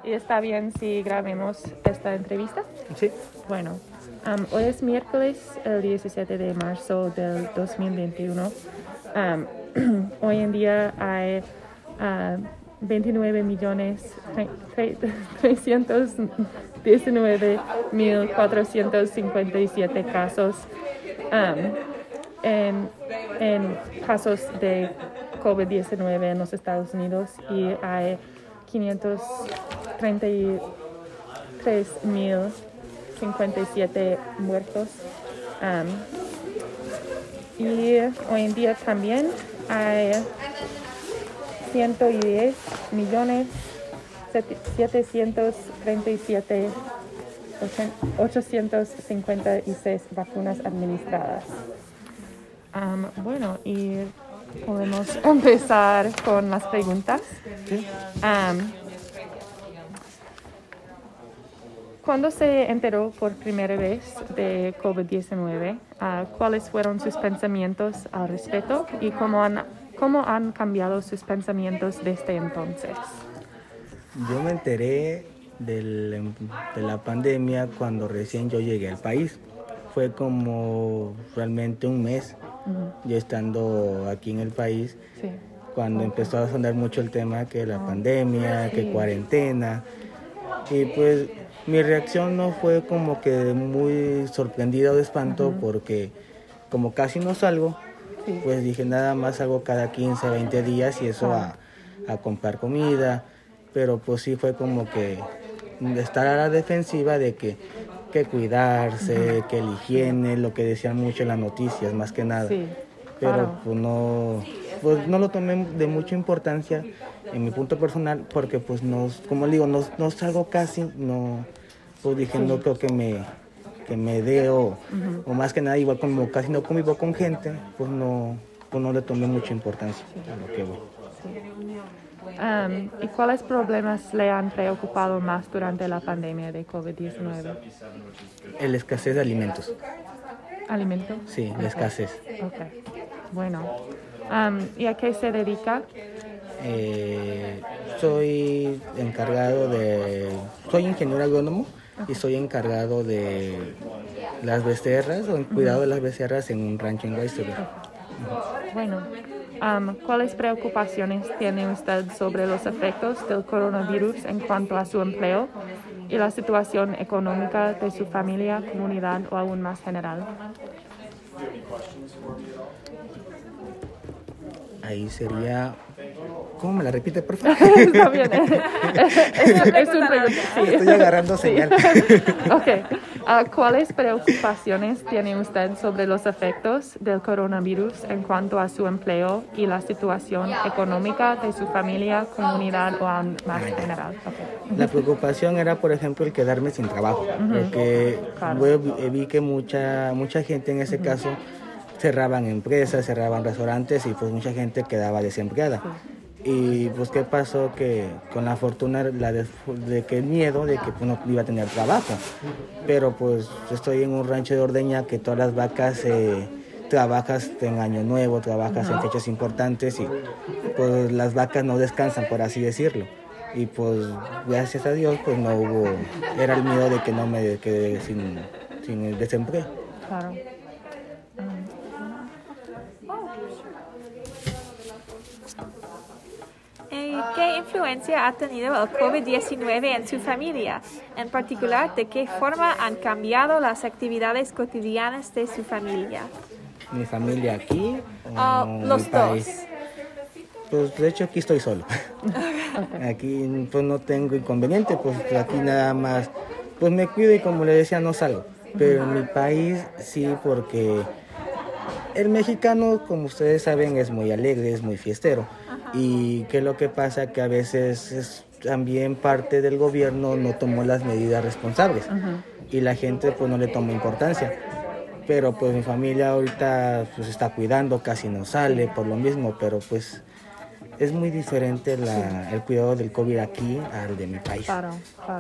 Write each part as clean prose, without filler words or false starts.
¿Y está bien si grabemos esta entrevista? Sí. Bueno, hoy es miércoles, el 17 de marzo del 2021. Hoy en día hay 29.319.457 casos en casos de COVID-19 en los Estados Unidos y hay 533.057 muertos. Y hoy en día también hay 110.737.856 vacunas administradas. Bueno, y podemos empezar con las preguntas. Sí. ¿Cuándo se enteró por primera vez de COVID-19? ¿Cuáles fueron sus pensamientos al respecto y cómo han cambiado sus pensamientos desde entonces? Yo me enteré de la pandemia cuando recién yo llegué al país. Fue como realmente un mes, yo estando aquí en el país, Sí. cuando empezó a sonar mucho el tema que la pandemia, Sí. que cuarentena. Y pues mi reacción no fue como que muy sorprendida o de espanto, porque como casi no salgo, Sí. pues dije nada más salgo cada 15, 20 días y eso a comprar comida, pero pues sí fue como que estar a la defensiva de que cuidarse, que la higiene, lo que decían mucho en las noticias más que nada. Sí, Pero claro. pues no lo tomé de mucha importancia en mi punto personal, porque pues como le digo, no salgo casi, no, pues dije no creo que me dé o más que nada igual como casi no convivo con gente, pues no le tomé mucha importancia a lo que voy. ¿Y cuáles problemas le han preocupado más durante la pandemia de COVID-19? La escasez de alimentos. ¿Alimentos? Sí, la escasez. Ok, bueno. ¿Y a qué se dedica? Soy ingeniero agrónomo y soy encargado de las becerras o en cuidado de las becerras en un rancho en Weißenburg. Bueno, ¿cuáles preocupaciones tiene usted sobre los efectos del coronavirus en cuanto a su empleo y la situación económica de su familia, comunidad o aún más general? Ahí sería... ¿Cómo me la repite, por favor? Está bien. Es un pregunta. Sí. Estoy agarrando señal. Ok. ¿Cuáles preocupaciones tiene usted sobre los efectos del coronavirus en cuanto a su empleo y la situación económica de su familia, comunidad o aún más general? Okay. La preocupación era, por ejemplo, el quedarme sin trabajo, porque vi que mucha gente en ese caso cerraban empresas, cerraban restaurantes y pues mucha gente quedaba desempleada. Sí. Y pues qué pasó, que con la fortuna de que el miedo de que pues, no iba a tener trabajo, pero pues estoy en un rancho de ordeña que todas las vacas trabajas en Año Nuevo, trabajas en fechas importantes y pues las vacas no descansan, por así decirlo. Y pues gracias a Dios pues no hubo, era el miedo de que no me quedé sin el desempleo. Claro. ¿Qué influencia ha tenido el COVID-19 en su familia? En particular, ¿de qué forma han cambiado las actividades cotidianas de su familia? ¿Mi familia aquí o Los mi país? dos. Pues de hecho aquí estoy solo. Aquí pues no tengo inconveniente, pues aquí nada más pues me cuido y como le decía no salgo. Pero en mi país sí, porque el mexicano, como ustedes saben, es muy alegre, es muy fiestero. Y que lo que pasa que a veces también parte del gobierno no tomó las medidas responsables y la gente pues no le toma importancia. Pero pues mi familia ahorita pues está cuidando, casi no sale por lo mismo, pero pues es muy diferente el cuidado del COVID aquí al de mi país. Claro.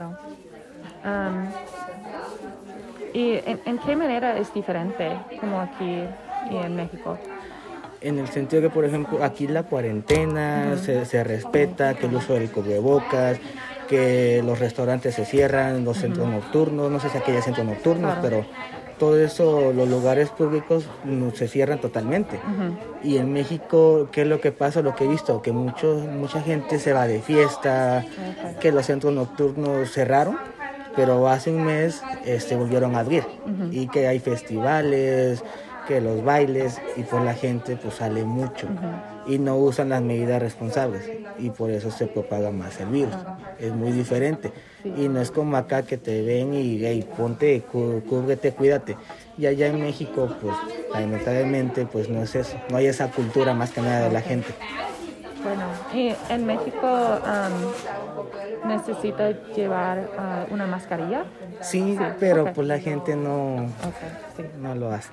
¿Y en qué manera es diferente como aquí y en México? En el sentido que, por ejemplo, aquí la cuarentena se respeta, que el uso del cubrebocas, que los restaurantes se cierran, los centros nocturnos, no sé si aquí hay centros nocturnos, pero todo eso, los lugares públicos se cierran totalmente. Y en México, ¿qué es lo que pasa? Lo que he visto, que mucha gente se va de fiesta, que los centros nocturnos cerraron, pero hace un mes volvieron a abrir. Y que hay festivales, que los bailes, y pues la gente pues sale mucho. Y no usan las medidas responsables, y por eso se propaga más el virus. Es muy diferente. Y no es como acá que te ven y hey, ponte, cúbrete, cuídate. Y allá en México, pues lamentablemente, pues no es eso. No hay esa cultura más que nada de la gente. Bueno, y en México necesita llevar una mascarilla. Sí, pero pues la gente no lo hace.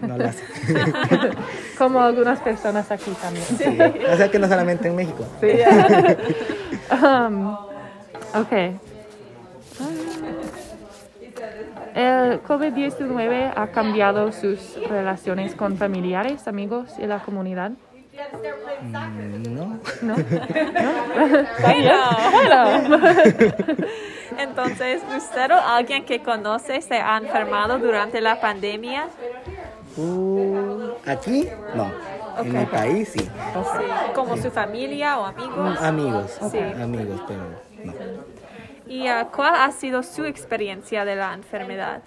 Como algunas personas aquí también. Sí. O sea que no solamente en México. Sí. Ok. El COVID-19 ha cambiado sus relaciones con familiares, amigos y la comunidad. No. ¿No? Bueno. Entonces, ¿usted o alguien que conoce se ha enfermado durante la pandemia? Aquí, no. En mi país, sí. Sí. ¿Como su familia o amigos? Amigos, Sí. amigos, pero no. ¿Y cuál ha sido su experiencia de la enfermedad?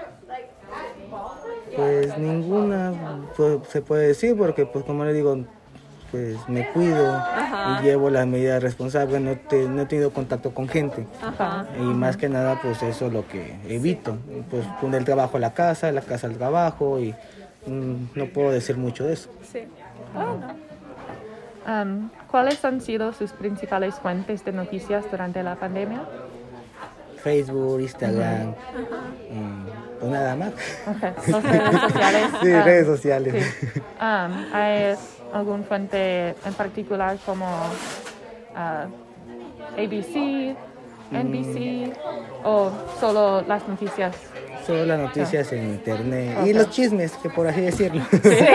Pues ninguna, pues, se puede decir, porque pues como le digo, pues me cuido y llevo las medidas responsables, no he tenido contacto con gente. Y más que nada pues eso es lo que evito, pues poner el trabajo a la casa al trabajo, y no puedo decir mucho de eso. Sí. ¿Cuáles han sido sus principales fuentes de noticias durante la pandemia? Facebook, Instagram, pues nada más. Las redes sociales. Sí, redes sociales. Sí. ¿Hay algún fuente en particular como ABC, NBC o solo las noticias? Solo las noticias en internet y los chismes, que por así decirlo.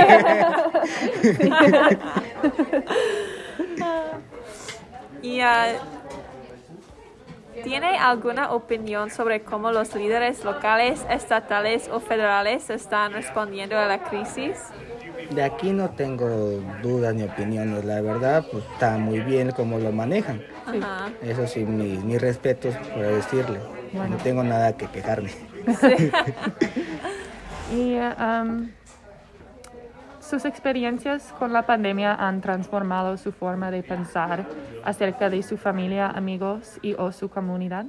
¿Y tiene alguna opinión sobre cómo los líderes locales, estatales o federales están respondiendo a la crisis? De aquí no tengo dudas ni opiniones, la verdad, pues está muy bien cómo lo manejan. Ajá. Eso sí, mis respetos por decirle. Bueno. No tengo nada que quejarme. Y sus experiencias con la pandemia han transformado su forma de pensar acerca de su familia, amigos o su comunidad.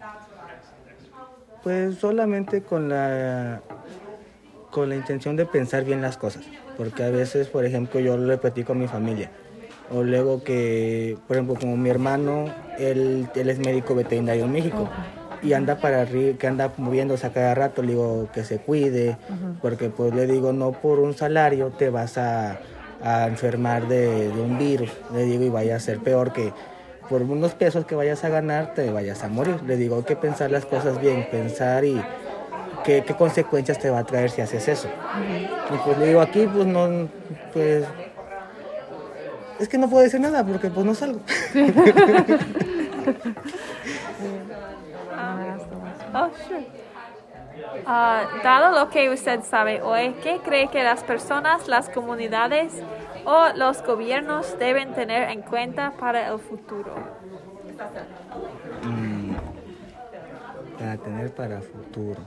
Pues solamente con la intención de pensar bien las cosas, porque a veces, por ejemplo, yo lo platico a mi familia, o luego que, por ejemplo, como mi hermano, él es médico veterinario en México. Y anda para arriba, que anda moviéndose a cada rato, le digo que se cuide, porque pues le digo, no por un salario te vas a enfermar de un virus, le digo, y vaya a ser peor que por unos pesos que vayas a ganar te vayas a morir. Le digo, hay que pensar las cosas bien, pensar y qué consecuencias te va a traer si haces eso. Y pues le digo, aquí pues no, pues es que no puedo decir nada porque pues no salgo. Sure. Dado lo que usted sabe hoy, ¿qué cree que las personas, las comunidades o los gobiernos deben tener en cuenta para el futuro? Para tener para el futuro.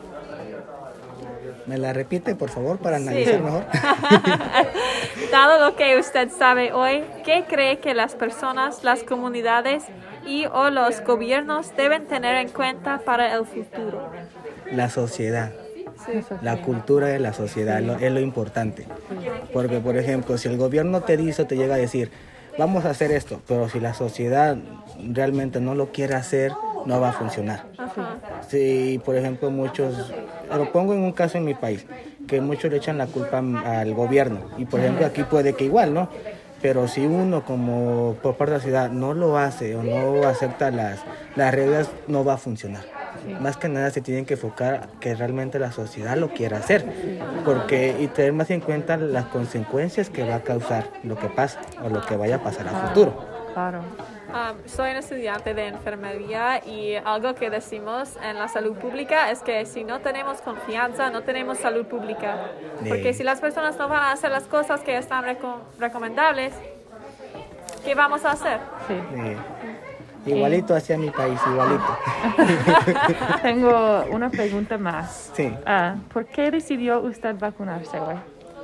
¿Me la repite, por favor, para analizar mejor? Dado lo que usted sabe hoy, ¿qué cree que las personas, las comunidades o los gobiernos deben tener en cuenta para el futuro? La sociedad. La cultura de la sociedad es lo importante. Porque, por ejemplo, si el gobierno te dice o te llega a decir, vamos a hacer esto, pero si la sociedad realmente no lo quiere hacer, no va a funcionar. Sí, por ejemplo, muchos, lo pongo en un caso en mi país, que muchos le echan la culpa al gobierno. Y, por ejemplo, aquí puede que igual, ¿no? Pero si uno, como por parte de la ciudad, no lo hace o no acepta las reglas, no va a funcionar. Más que nada se tienen que enfocar que realmente la sociedad lo quiera hacer, porque y tener más en cuenta las consecuencias que va a causar lo que pasa o lo que vaya a pasar a futuro. Claro. Soy un estudiante de enfermería y algo que decimos en la salud pública es que si no tenemos confianza, no tenemos salud pública. Porque si las personas no van a hacer las cosas que están recomendables, ¿qué vamos a hacer? Sí. Igualito hacia mi país, igualito. Tengo una pregunta más. Sí. ¿Por qué decidió usted vacunarse hoy?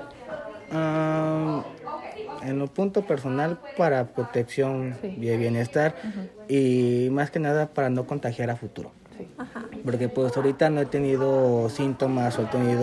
En lo punto personal, para protección de bienestar y más que nada para no contagiar a futuro. Sí. Porque pues ahorita no he tenido síntomas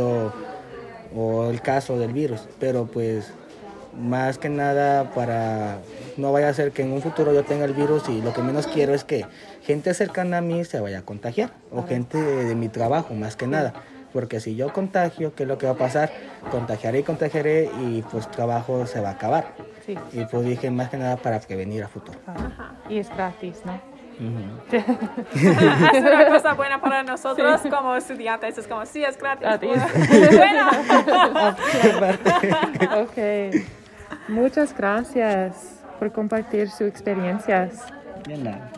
o el caso del virus, pero pues más que nada para no vaya a ser que en un futuro yo tenga el virus y lo que menos quiero es que gente cercana a mí se vaya a contagiar o gente de mi trabajo más que nada. Porque si yo contagio, ¿qué es lo que va a pasar? Contagiaré y pues trabajo se va a acabar. Sí. Y pues dije más que nada para prevenir a futuro. Y es gratis, ¿no? Es una cosa buena para nosotros como estudiantes. Es como, sí, es gratis. Bueno. Ok. Muchas gracias por compartir sus experiencias. De nada.